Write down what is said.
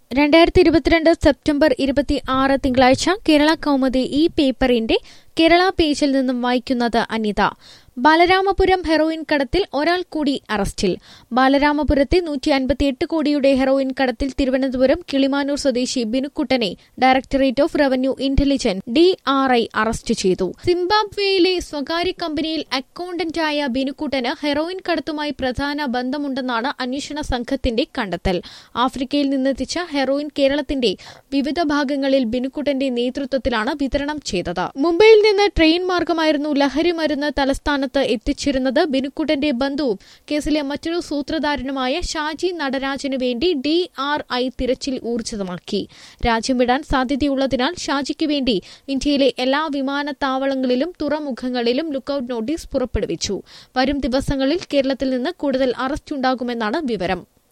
2022 September 26 തിങ്കളാഴ്ച കേരള കൗമുദി ഈ പേപ്പറിന്റെ കേരള പേജിൽ നിന്നും വായിക്കുന്നത് അനിത. ബാലരാമപുരം ഹെറോയിൻ കടത്തിൽ ഒരാൾ കൂടി അറസ്റ്റിൽ. ബാലരാമപുരത്തെ 158 കോടിയുടെ ഹെറോയിൻ കടത്തിൽ തിരുവനന്തപുരം കിളിമാനൂർ സ്വദേശി ബിനുക്കുട്ടനെ directorate of revenue intelligence DRI arrest ചെയ്തു. സിംബാബ്വേയിലെ സ്വകാര്യ കമ്പനിയിൽ അക്കൌണ്ടന്റായ ബിനുക്കുട്ടന് ഹെറോയിൻ കടത്തുമായി പ്രധാന ബന്ധമുണ്ടെന്നാണ് അന്വേഷണ സംഘത്തിന്റെ കണ്ടെത്തൽ. ആഫ്രിക്കയിൽ നിന്നെത്തിച്ച ഹെറോയിൻ കേരളത്തിന്റെ വിവിധ ഭാഗങ്ങളിൽ ബിനുക്കുട്ടന്റെ നേതൃത്വത്തിലാണ് വിതരണം ചെയ്തത്. മുംബൈയിൽ നിന്ന് ട്രെയിൻ മാർഗമായിരുന്നു ലഹരി മരുന്ന് തലസ്ഥാനത്ത് എത്തിച്ചിരുന്നത്. ബിനുക്കുട്ടന്റെ ബന്ധുവും കേസിലെ മറ്റൊരു സൂത്രധാരനുമായ ഷാജി നടരാജന് വേണ്ടി DRI തിരച്ചിൽ ഊർജിതമാക്കി. രാജ്യം വിടാൻ സാധ്യതയുള്ളതിനാൽ ഷാജിക്ക് വേണ്ടി ഇന്ത്യയിലെ എല്ലാ വിമാനത്താവളങ്ങളിലും തുറമുഖങ്ങളിലും ലുക്കൌട്ട് നോട്ടീസ് പുറപ്പെടുവിച്ചു. വരും ദിവസങ്ങളിൽ കേരളത്തിൽ നിന്ന് കൂടുതൽ അറസ്റ്റ് ഉണ്ടാകുമെന്നാണ് വിവരം.